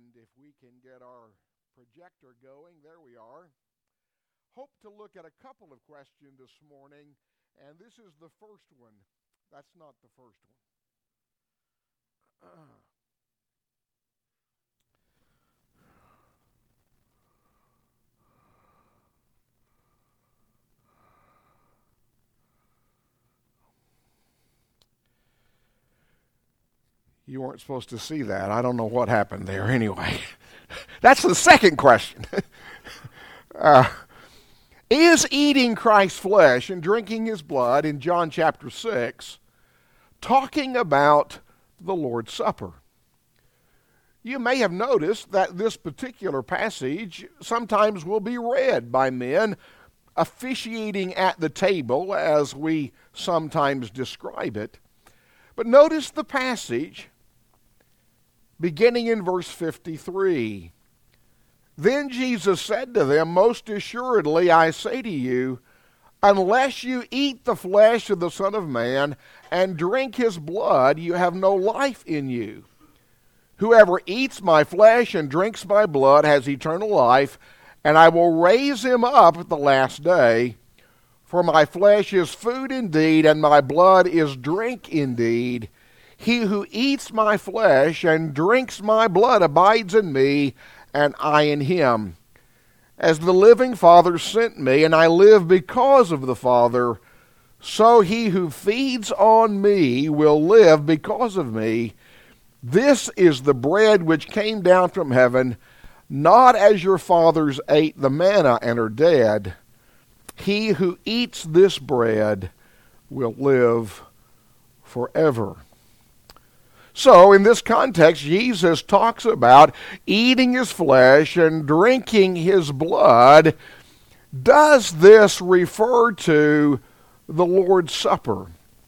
And if we can get our projector going, there we are. Hope to look at a couple of questions this morning, and this is the first one. That's not the first one. You weren't supposed to see that. I don't know what happened there anyway. That's the second question. Is eating Christ's flesh and drinking his blood in John chapter 6 talking about the Lord's Supper? You may have noticed that this particular passage sometimes will be read by men officiating at the table, as we sometimes describe it. But notice the passage beginning in verse 53. Then Jesus said to them, "Most assuredly I say to you, unless you eat the flesh of the Son of Man and drink his blood, you have no life in you. Whoever eats my flesh and drinks my blood has eternal life, and I will raise him up at the last day. For my flesh is food indeed, and my blood is drink indeed. He who eats my flesh and drinks my blood abides in me, and I in him. As the living Father sent me, and I live because of the Father, so he who feeds on me will live because of me. This is the bread which came down from heaven, not as your fathers ate the manna and are dead. He who eats this bread will live forever." So, in this context, Jesus talks about eating his flesh and drinking his blood. Does this refer to the Lord's Supper?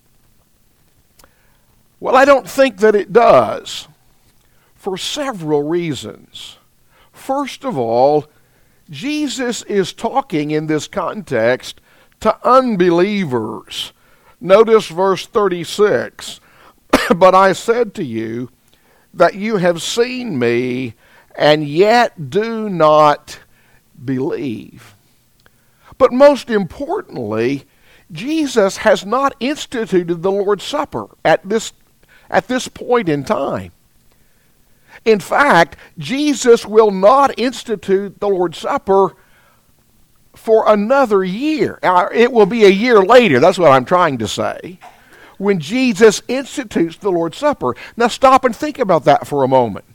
Well, I don't think that it does, for several reasons. First of all, Jesus is talking in this context to unbelievers. Notice verse 36. "But I said to you that you have seen me, and yet do not believe." But most importantly, Jesus has not instituted the Lord's Supper at this point in time. In fact, Jesus will not institute the Lord's Supper for another year. It will be a year later, that's what I'm trying to say, when Jesus institutes the Lord's Supper. Now stop and think about that for a moment.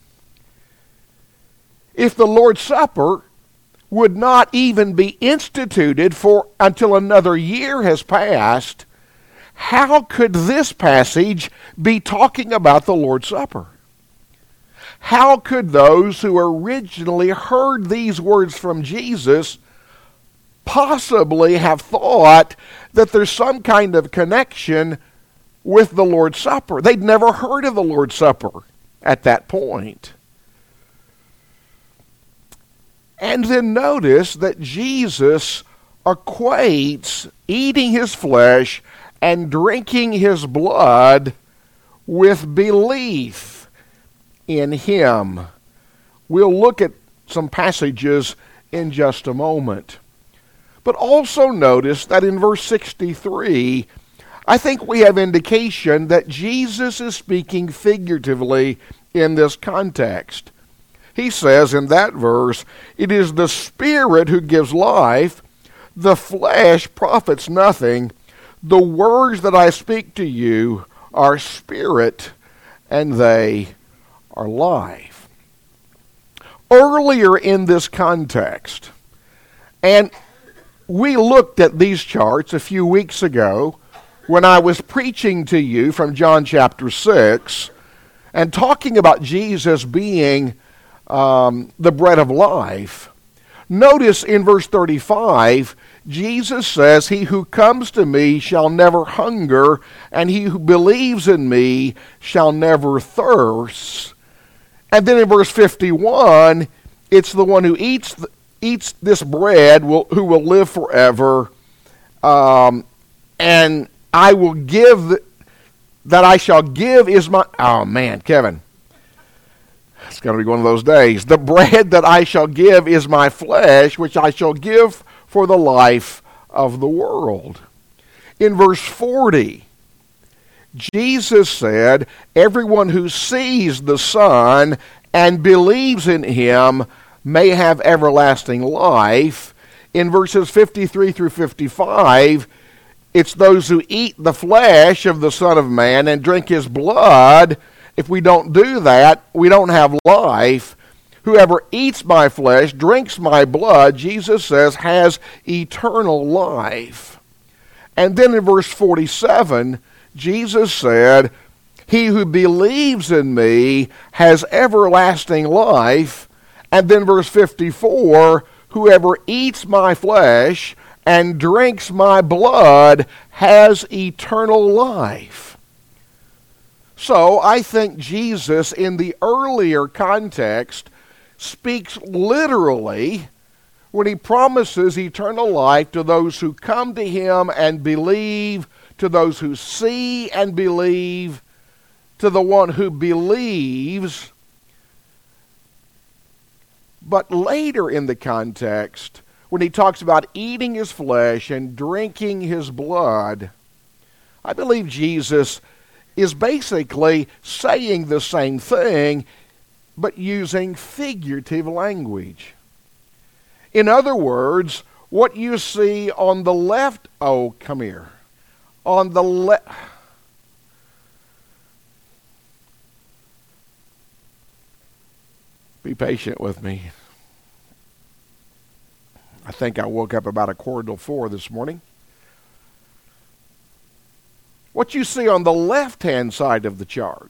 If the Lord's Supper would not even be instituted until another year has passed, how could this passage be talking about the Lord's Supper? How could those who originally heard these words from Jesus possibly have thought that there's some kind of connection with the Lord's Supper? They'd never heard of the Lord's Supper at that point. And then notice that Jesus equates eating his flesh and drinking his blood with belief in him. We'll look at some passages in just a moment. But also notice that in verse 63, I think we have indication that Jesus is speaking figuratively in this context. He says in that verse, "It is the Spirit who gives life, the flesh profits nothing. The words that I speak to you are spirit, and they are life." Earlier in this context, and we looked at these charts a few weeks ago when I was preaching to you from John chapter 6 and talking about Jesus being the bread of life. Notice in verse 35, Jesus says, "He who comes to me shall never hunger, and he who believes in me shall never thirst." And then in verse 51, it's the one who eats this bread who will live forever, and I will give, that I shall give is my... Oh man, Kevin. It's going to be one of those days. The bread that I shall give is my flesh, which I shall give for the life of the world. In verse 40, Jesus said, everyone who sees the Son and believes in him may have everlasting life. In verses 53 through 55, it's those who eat the flesh of the Son of Man and drink his blood. If we don't do that, we don't have life. Whoever eats my flesh, drinks my blood, Jesus says, has eternal life. And then in verse 47, Jesus said, he who believes in me has everlasting life. And then verse 54, whoever eats my flesh and drinks my blood has eternal life. So I think Jesus, in the earlier context, speaks literally when he promises eternal life to those who come to him and believe, to those who see and believe, to the one who believes. But later in the context, when he talks about eating his flesh and drinking his blood, I believe Jesus is basically saying the same thing, but using figurative language. In other words, what you see on the left, oh, come here, on the left, be patient with me. I think I woke up about 3:45 this morning. What you see on the left-hand side of the chart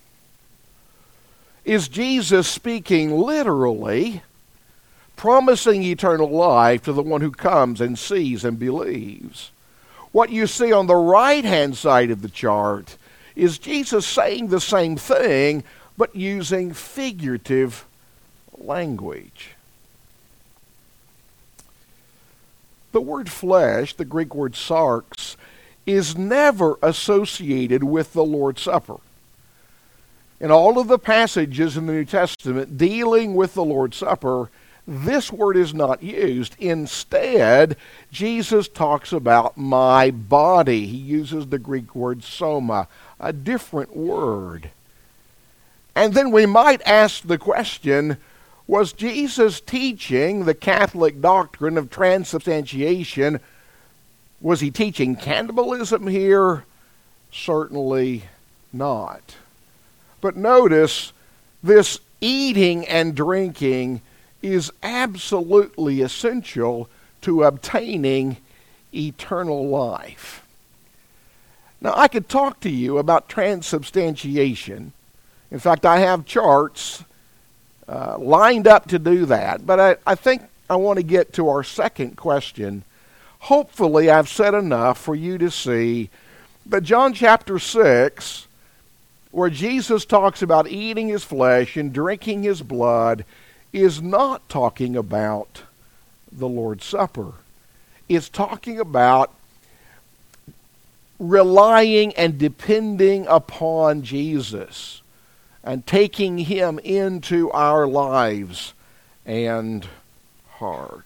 is Jesus speaking literally, promising eternal life to the one who comes and sees and believes. What you see on the right-hand side of the chart is Jesus saying the same thing, but using figurative language. The word flesh, the Greek word sarx, is never associated with the Lord's Supper. In all of the passages in the New Testament dealing with the Lord's Supper, this word is not used. Instead, Jesus talks about my body. He uses the Greek word soma, a different word. And then we might ask the question, was Jesus teaching the Catholic doctrine of transubstantiation? Was he teaching cannibalism here? Certainly not. But notice, this eating and drinking is absolutely essential to obtaining eternal life. Now, I could talk to you about transubstantiation. In fact, I have charts lined up to do that. But I think I want to get to our second question. Hopefully, I've said enough for you to see that John chapter 6, where Jesus talks about eating his flesh and drinking his blood, is not talking about the Lord's Supper. It's talking about relying and depending upon Jesus and taking him into our lives and heart.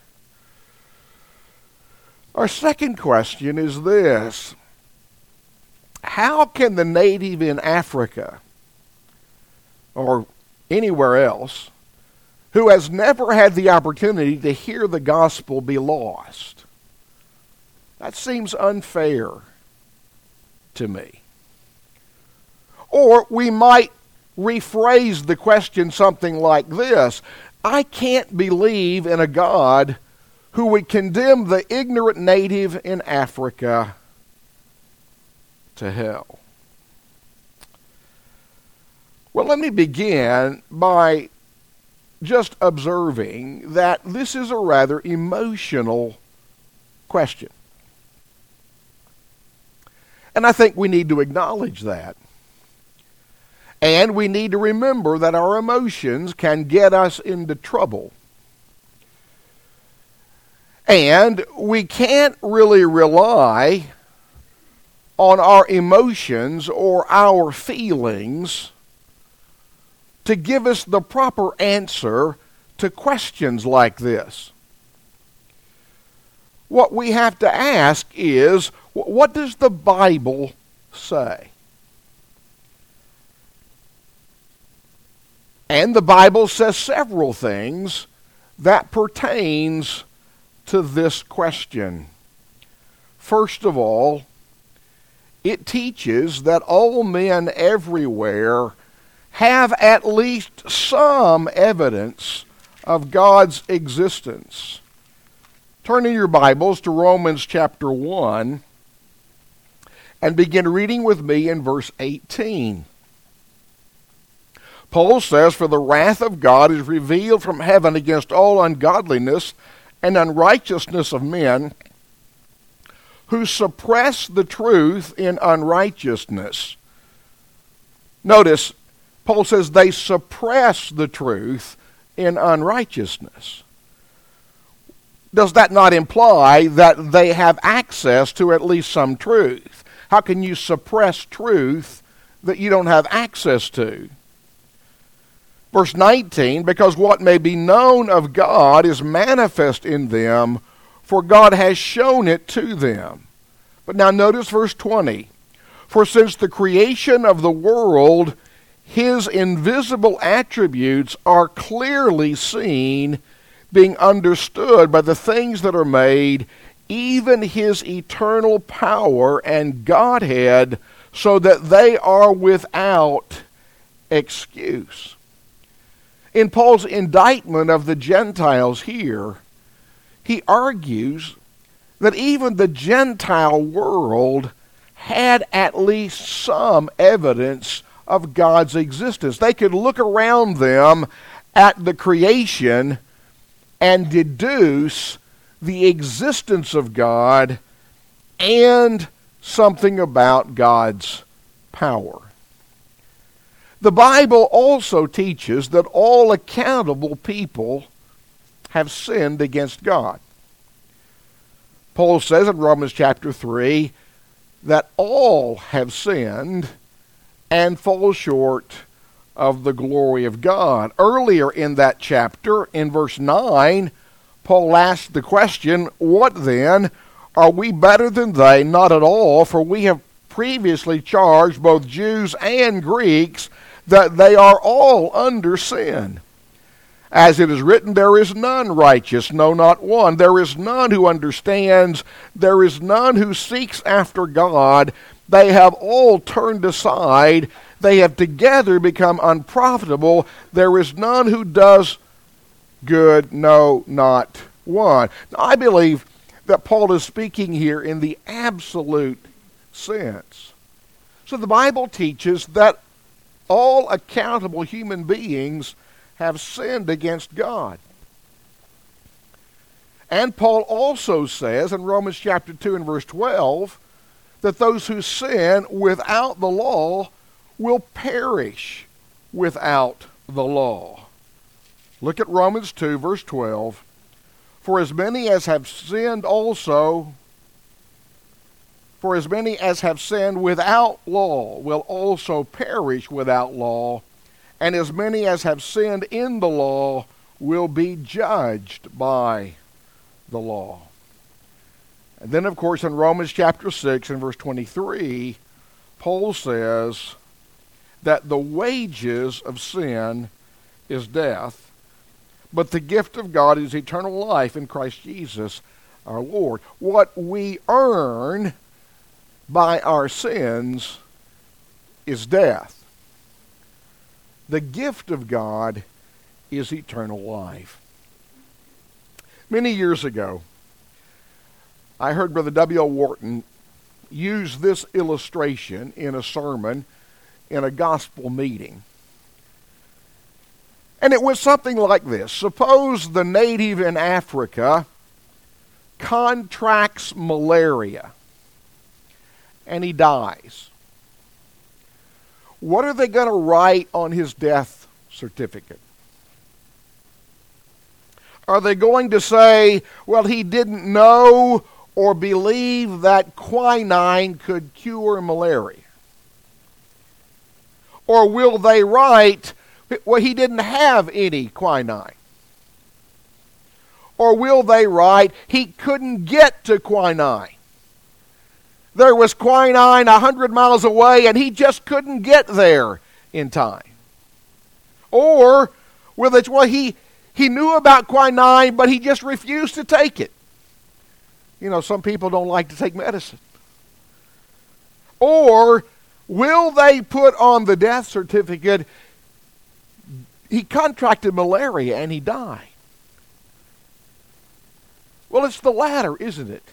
Our second question is this: how can the native in Africa or anywhere else who has never had the opportunity to hear the gospel be lost? That seems unfair to me. Or we might rephrase the question something like this: I can't believe in a God who would condemn the ignorant native in Africa to hell. Well, let me begin by just observing that this is a rather emotional question. And I think we need to acknowledge that. And we need to remember that our emotions can get us into trouble. And we can't really rely on our emotions or our feelings to give us the proper answer to questions like this. What we have to ask is, what does the Bible say? And the Bible says several things that pertains to this question. First of all, it teaches that all men everywhere have at least some evidence of God's existence. Turn in your Bibles to Romans chapter 1 and begin reading with me in verse 18. Paul says, "For the wrath of God is revealed from heaven against all ungodliness and unrighteousness of men, who suppress the truth in unrighteousness." Notice, Paul says they suppress the truth in unrighteousness. Does that not imply that they have access to at least some truth? How can you suppress truth that you don't have access to? Verse 19, "Because what may be known of God is manifest in them, for God has shown it to them." But now notice verse 20. "For since the creation of the world, His invisible attributes are clearly seen, being understood by the things that are made, even His eternal power and Godhead, so that they are without excuse." In Paul's indictment of the Gentiles here, he argues that even the Gentile world had at least some evidence of God's existence. They could look around them at the creation and deduce the existence of God and something about God's power. The Bible also teaches that all accountable people have sinned against God. Paul says in Romans chapter 3 that all have sinned and fall short of the glory of God. Earlier in that chapter, in verse 9, Paul asked the question, "What then? Are we better than they? Not at all, for we have previously charged both Jews and Greeks that they are all under sin. As it is written, there is none righteous, no, not one. There is none who understands. There is none who seeks after God. They have all turned aside. They have together become unprofitable. There is none who does good, no, not one." Now, I believe that Paul is speaking here in the absolute sense. So the Bible teaches that all accountable human beings have sinned against God. And Paul also says in Romans chapter 2 and verse 12 that those who sin without the law will perish without the law. Look at Romans 2 verse 12. For as many as have sinned without law will also perish without law, and as many as have sinned in the law will be judged by the law. And then, of course, in Romans chapter 6 and verse 23, Paul says that the wages of sin is death, but the gift of God is eternal life in Christ Jesus our Lord. What we earn by our sins is death. The gift of God is eternal life. Many years ago, I heard Brother W.L. Wharton use this illustration in a sermon in a gospel meeting. And it was something like this. Suppose the native in Africa contracts malaria and he dies. What are they going to write on his death certificate? Are they going to say, well, he didn't know or believe that quinine could cure malaria? Or will they write, Well, he didn't have any quinine. Or will they write, he couldn't get to quinine? There was quinine 100 miles away and he just couldn't get there in time. Or will it, well, he knew about quinine, but he just refused to take it. You know, some people don't like to take medicine. Or will they put on the death certificate, he contracted malaria and he died? Well, it's the latter, isn't it?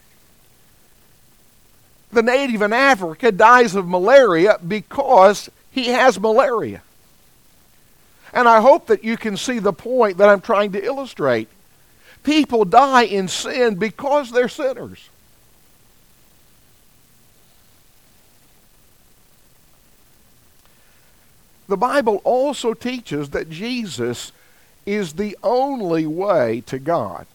The native in Africa dies of malaria because he has malaria. And I hope that you can see the point that I'm trying to illustrate. People die in sin because they're sinners. The Bible also teaches that Jesus is the only way to God.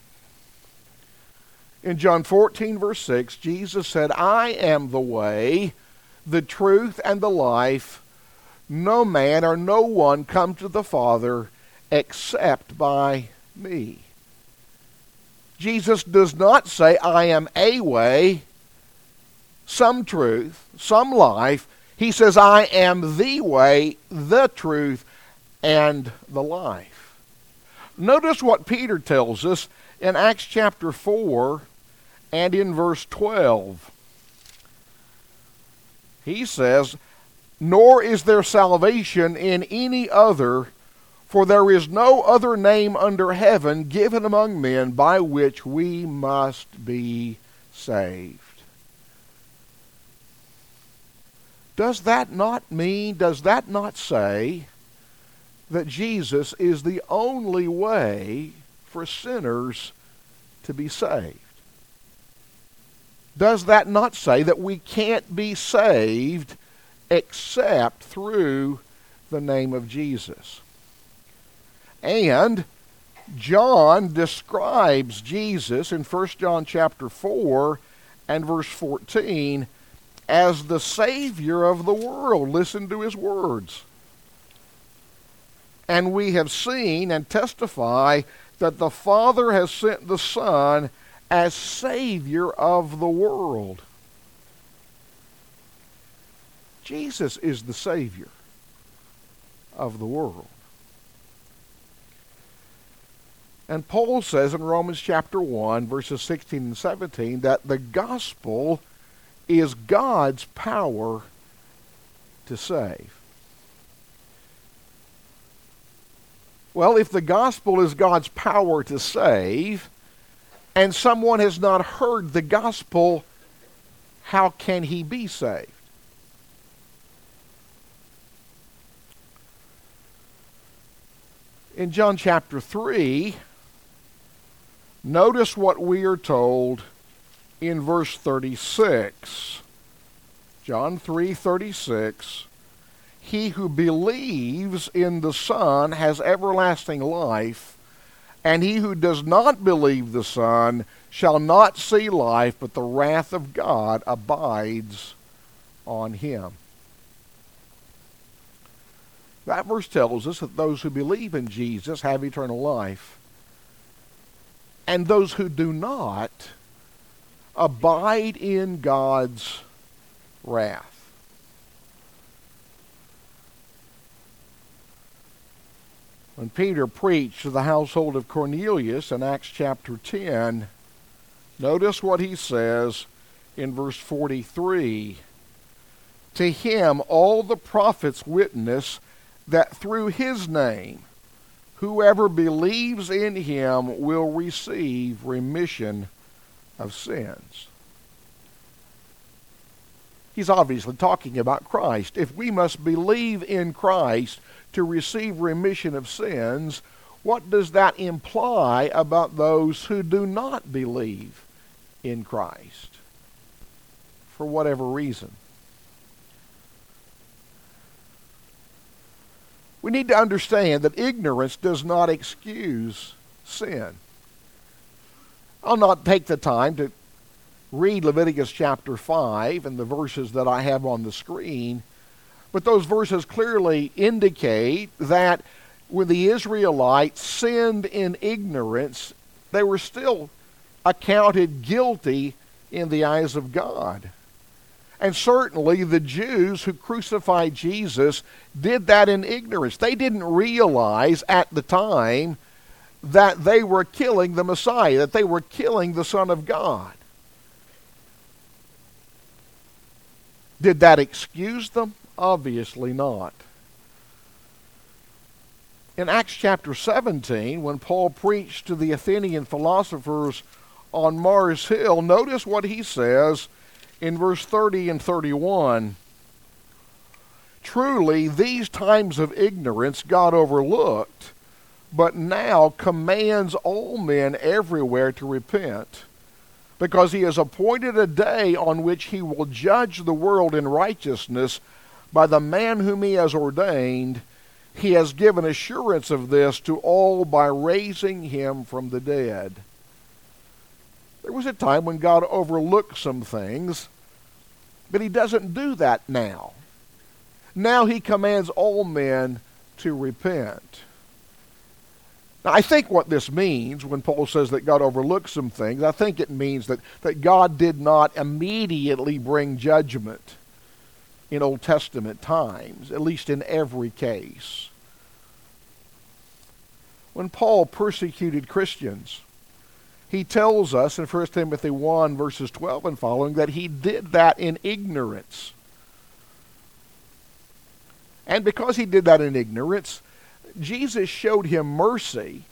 In John 14, verse 6, Jesus said, I am the way, the truth, and the life. No man or no one come to the Father except by me. Jesus does not say, I am a way, some truth, some life. He says, I am the way, the truth, and the life. Notice what Peter tells us in Acts chapter 4 and in verse 12. He says, nor is there salvation in any other, for there is no other name under heaven given among men by which we must be saved. Does that not say that Jesus is the only way for sinners to be saved? Does that not say that we can't be saved except through the name of Jesus? And John describes Jesus in 1 John chapter 4 and verse 14 as the Savior of the world. Listen to his words. And we have seen and testify that the Father has sent the Son as Savior of the world. Jesus is the Savior of the world. And Paul says in Romans chapter 1, verses 16 and 17, that the gospel is God's power to save. Well, if the gospel is God's power to save, and someone has not heard the gospel, how can he be saved? In John chapter 3, notice what we are told in verse 36. John 3:36. He who believes in the Son has everlasting life, and he who does not believe the Son shall not see life, but the wrath of God abides on him. That verse tells us that those who believe in Jesus have eternal life, and those who do not abide in God's wrath. When Peter preached to the household of Cornelius in Acts chapter 10, notice what he says in verse 43. To him all the prophets witness that through his name whoever believes in him will receive remission of sins. He's obviously talking about Christ. If we must believe in Christ to receive remission of sins, what does that imply about those who do not believe in Christ for whatever reason? We need to understand that ignorance does not excuse sin. I'll not take the time to read Leviticus chapter 5 and the verses that I have on the screen, But those verses clearly indicate that when the Israelites sinned in ignorance, they were still accounted guilty in the eyes of God. And certainly the Jews who crucified Jesus did that in ignorance. They didn't realize at the time that they were killing the Messiah, that they were killing the Son of God. Did that excuse them? Obviously not. In Acts chapter 17, when Paul preached to the Athenian philosophers on Mars Hill, notice what he says in verse 30 and 31. Truly, these times of ignorance God overlooked, but now commands all men everywhere to repent, because he has appointed a day on which he will judge the world in righteousness by the man whom he has ordained. He has given assurance of this to all by raising him from the dead. There was a time when God overlooked some things, but he doesn't do that now. Now he commands all men to repent. Now, I think what this means when Paul says that God overlooked some things, I think it means that God did not immediately bring judgment in Old Testament times, at least in every case. When Paul persecuted Christians, he tells us in 1 Timothy 1, verses 12 and following, that he did that in ignorance. And because he did that in ignorance, Jesus showed him mercy.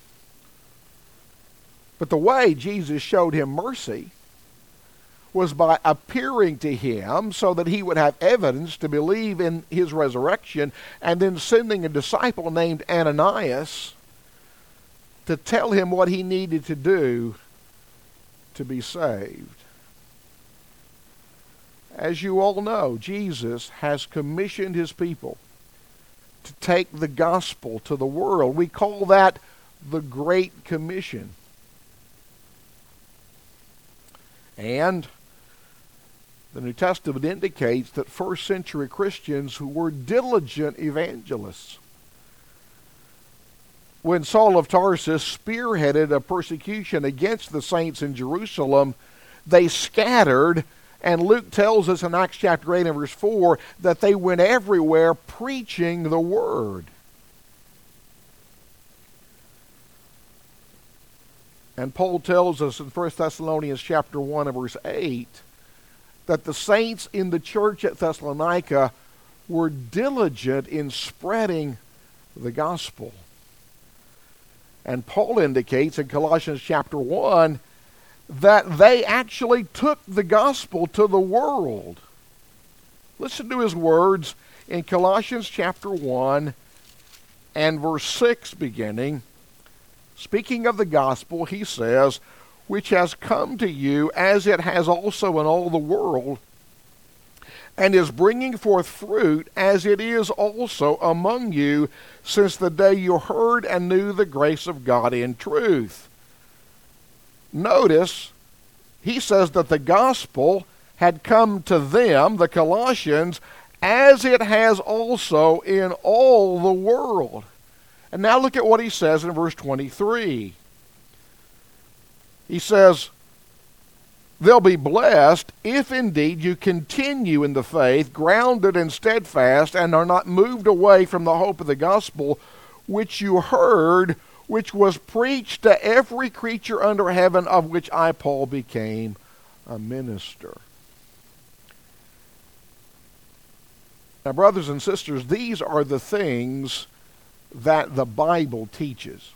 But the way Jesus showed him mercy was by appearing to him so that he would have evidence to believe in his resurrection, and then sending a disciple named Ananias to tell him what he needed to do to be saved. As you all know, Jesus has commissioned his people to take the gospel to the world. We call that the Great Commission. And the New Testament indicates that first century Christians who were diligent evangelists. When Saul of Tarsus spearheaded a persecution against the saints in Jerusalem, they scattered, and Luke tells us in Acts chapter 8 and verse 4 that they went everywhere preaching the word. And Paul tells us in 1 Thessalonians chapter 1 and verse 8 that the saints in the church at Thessalonica were diligent in spreading the gospel. And Paul indicates in Colossians chapter 1 that they actually took the gospel to the world. Listen to his words in Colossians chapter 1 and verse 6 beginning. Speaking of the gospel, he says, which has come to you as it has also in all the world, and is bringing forth fruit as it is also among you since the day you heard and knew the grace of God in truth. Notice, he says that the gospel had come to them, the Colossians, as it has also in all the world. And now look at what he says in verse 23. He says, they'll be blessed if indeed you continue in the faith, grounded and steadfast, and are not moved away from the hope of the gospel which you heard, which was preached to every creature under heaven, of which I, Paul, became a minister. Now, brothers and sisters, these are the things that the Bible teaches.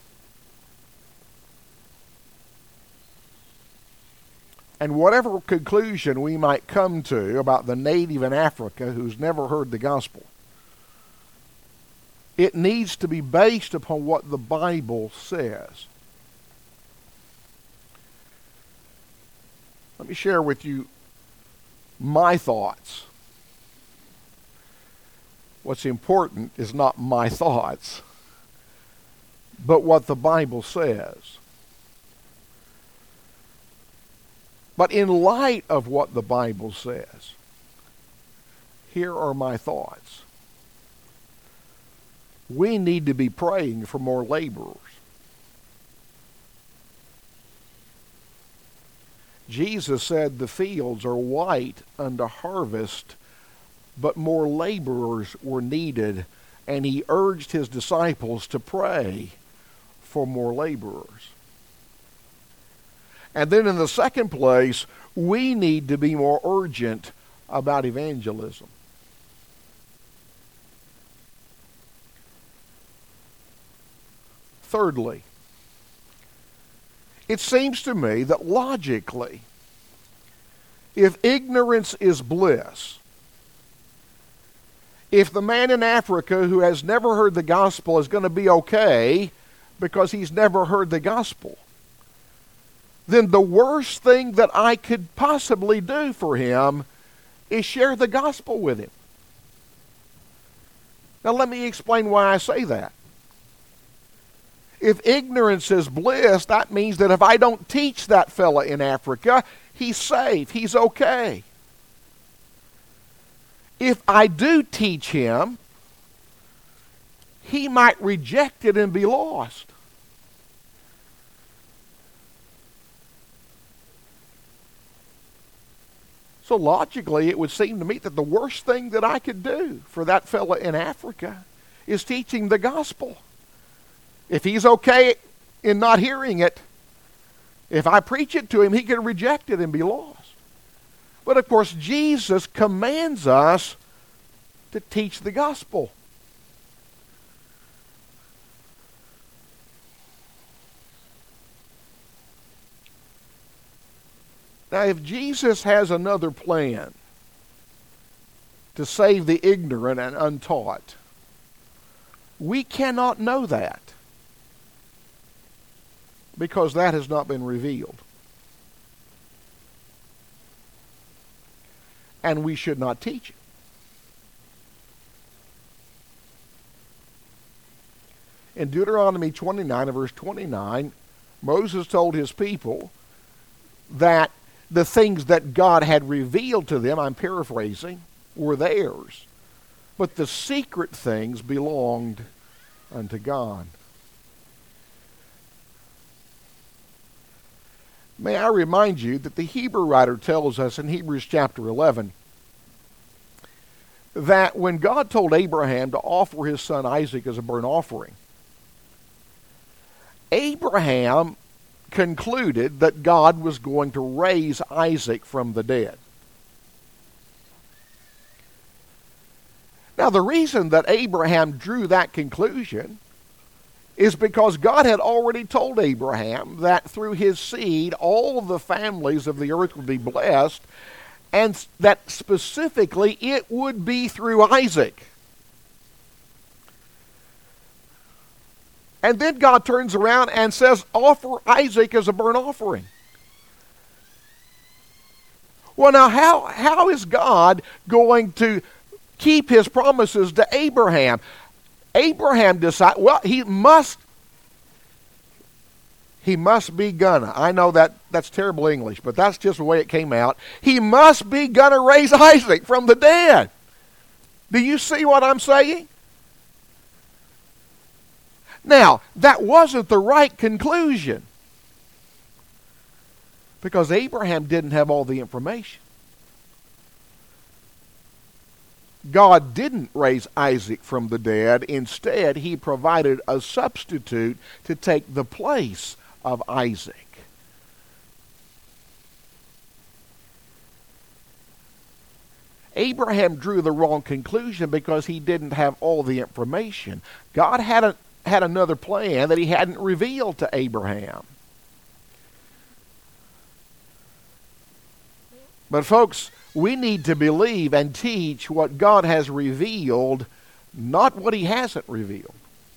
And whatever conclusion we might come to about the native in Africa who's never heard the gospel, it needs to be based upon what the Bible says. Let me share with you my thoughts. What's important is not my thoughts, but what the Bible says. But in light of what the Bible says, here are my thoughts. We need to be praying for more laborers. Jesus said the fields are white unto harvest, but more laborers were needed, and he urged his disciples to pray for more laborers. And then in the second place, we need to be more urgent about evangelism. Thirdly, it seems to me that logically, if ignorance is bliss, if the man in Africa who has never heard the gospel is going to be okay because he's never heard the gospel, then the worst thing that I could possibly do for him is share the gospel with him. Now let me explain why I say that. If ignorance is bliss, that means that if I don't teach that fella in Africa, he's safe, he's okay. If I do teach him, he might reject it and be lost. So logically, it would seem to me that the worst thing that I could do for that fella in Africa is teaching the gospel. If he's okay in not hearing it, if I preach it to him, he can reject it and be lost. But of course, Jesus commands us to teach the gospel. Now, if Jesus has another plan to save the ignorant and untaught, we cannot know that because that has not been revealed. And we should not teach it. In Deuteronomy 29 and verse 29, Moses told his people that the things that God had revealed to them, I'm paraphrasing, were theirs. But the secret things belonged unto God. May I remind you that the Hebrew writer tells us in Hebrews chapter 11 that when God told Abraham to offer his son Isaac as a burnt offering, Abraham concluded that God was going to raise Isaac from the dead. Now, the reason that Abraham drew that conclusion is because God had already told Abraham that through his seed all the families of the earth would be blessed, and that specifically it would be through Isaac. And then God turns around and says, offer Isaac as a burnt offering. Well, now how is God going to keep his promises to Abraham? Abraham decided, well, he must be gonna. I know that's terrible English, but that's just the way it came out. He must be gonna raise Isaac from the dead. Do you see what I'm saying? Now, that wasn't the right conclusion because Abraham didn't have all the information. God didn't raise Isaac from the dead. Instead, he provided a substitute to take the place of Isaac. Abraham drew the wrong conclusion because he didn't have all the information. God had another plan that he hadn't revealed to Abraham. But folks, we need to believe and teach what God has revealed, not what he hasn't revealed.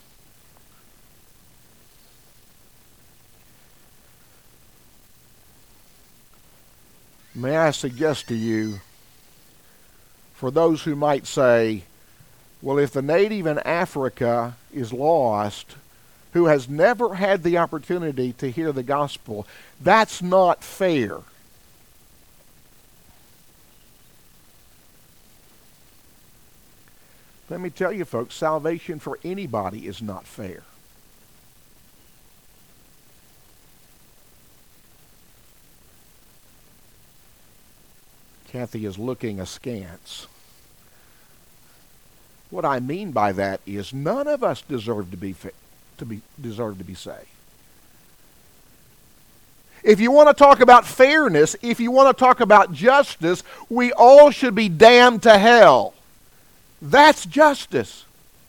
May I suggest to you, for those who might say, well, if the native in Africa is lost, who has never had the opportunity to hear the gospel, that's not fair. Let me tell you, folks, salvation for anybody is not fair. Kathy is looking askance. What I mean by that is none of us deserve to be saved. If you want to talk about fairness, if you want to talk about justice, we all should be damned to hell. That's justice.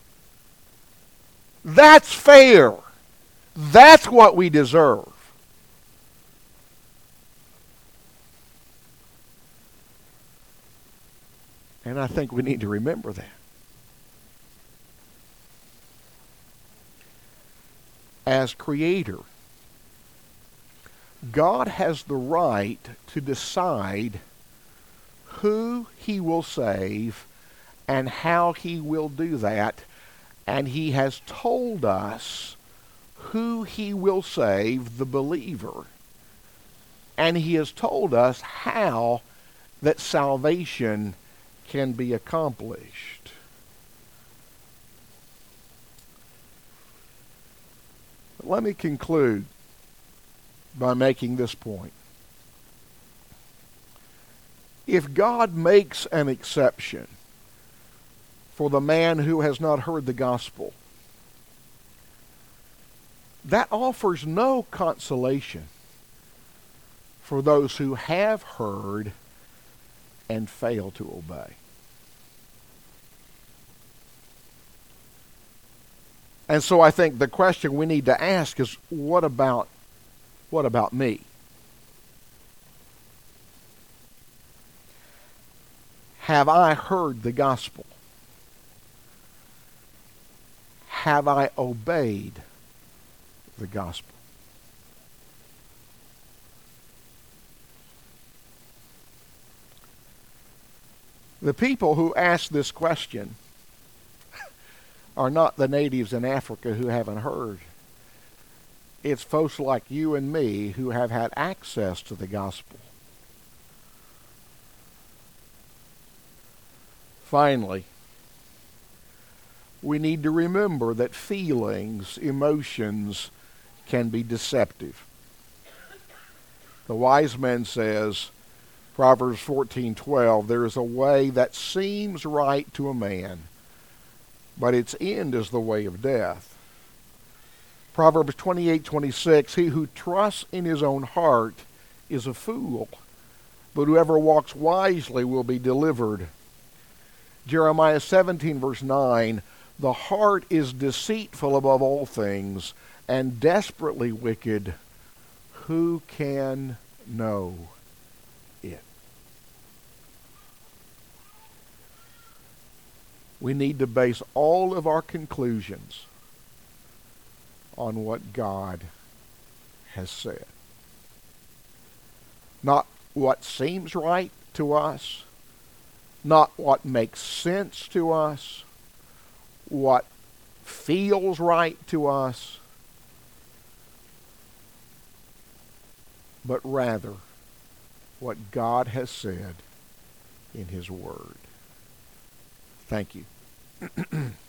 That's fair. That's what we deserve. And I think we need to remember that. As Creator, God has the right to decide who He will save and how He will do that. And He has told us who He will save, the believer. And He has told us how that salvation can be accomplished. Let me conclude by making this point. If God makes an exception for the man who has not heard the gospel, that offers no consolation for those who have heard and fail to obey. And so I think the question we need to ask is, what about me? Have I heard the gospel? Have I obeyed the gospel? The people who ask this question are not the natives in Africa who haven't heard. It's folks like you and me who have had access to the gospel. Finally, we need to remember that feelings, emotions, can be deceptive. The wise man says, Proverbs 14:12, there is a way that seems right to a man, but its end is the way of death. Proverbs 28:26, he who trusts in his own heart is a fool, but whoever walks wisely will be delivered. Jeremiah 17 verse 9, the heart is deceitful above all things and desperately wicked. Who can know it? We need to base all of our conclusions on what God has said. Not what seems right to us, not what makes sense to us, what feels right to us, but rather what God has said in His Word. Thank you.